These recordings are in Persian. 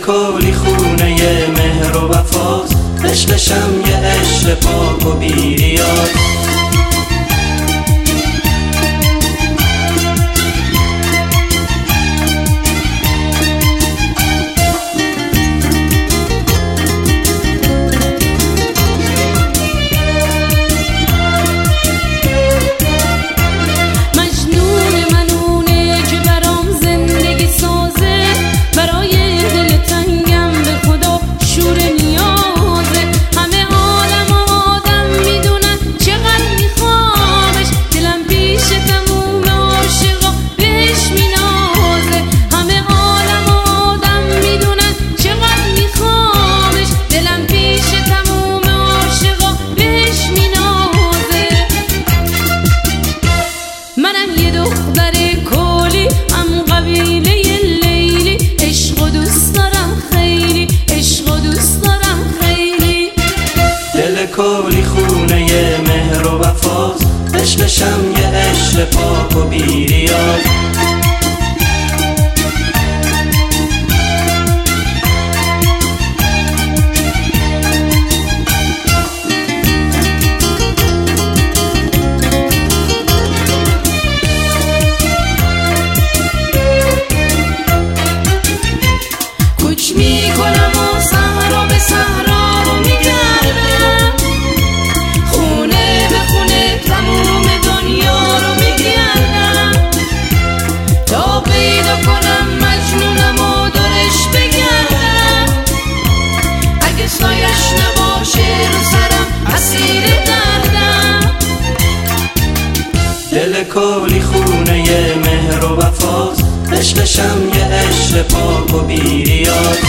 کلی خونه مهر و وفاست، عشقشم یه عشق پاک و بیریاست. کلی خونه مهر و وفاست، عشقشم یه عشق پاک و بیریاست. کوچ میکنم و صحرا به صحرا رو میگردم، خونه به خونه تموم دنیا رو میگردم، تا پیدا کنم مجنونم و دورش بگردم. اگه سایش نباشه رو سرم اسیر دردم. دل کلی خونه مهر و وفاست، عشقشم یه عشق پاک و بیریاست.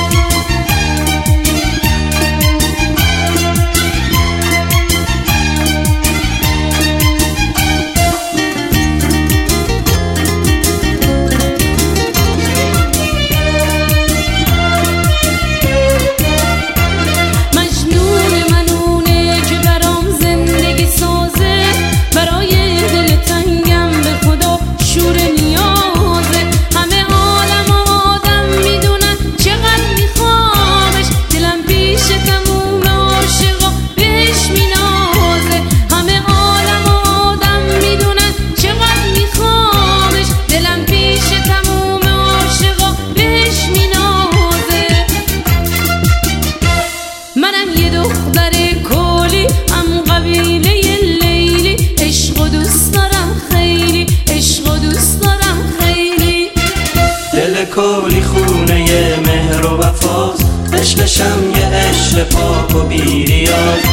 کلی خونه مهر و وفاست، عشقشم یه عشق پاک و بیریاست.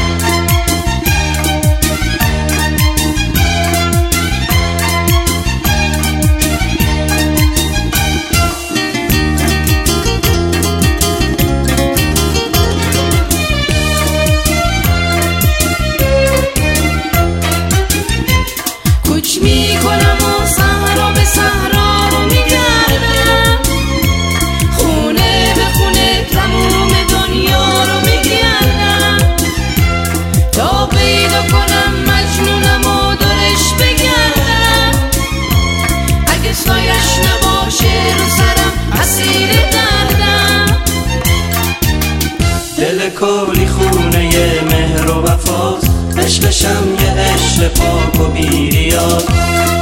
کوچ میکنم و صحرا به صحرا رو میگردم، خونه به خونه تموم دنیا رو میگردم، تا پیدا کنم مجنونم و دورش بگردم. اگه سایش نباشه رو سرم اسیر دردم. دل کلی خونه مهر و وفاست، عشقشم یه عشق پاک و بیریاست.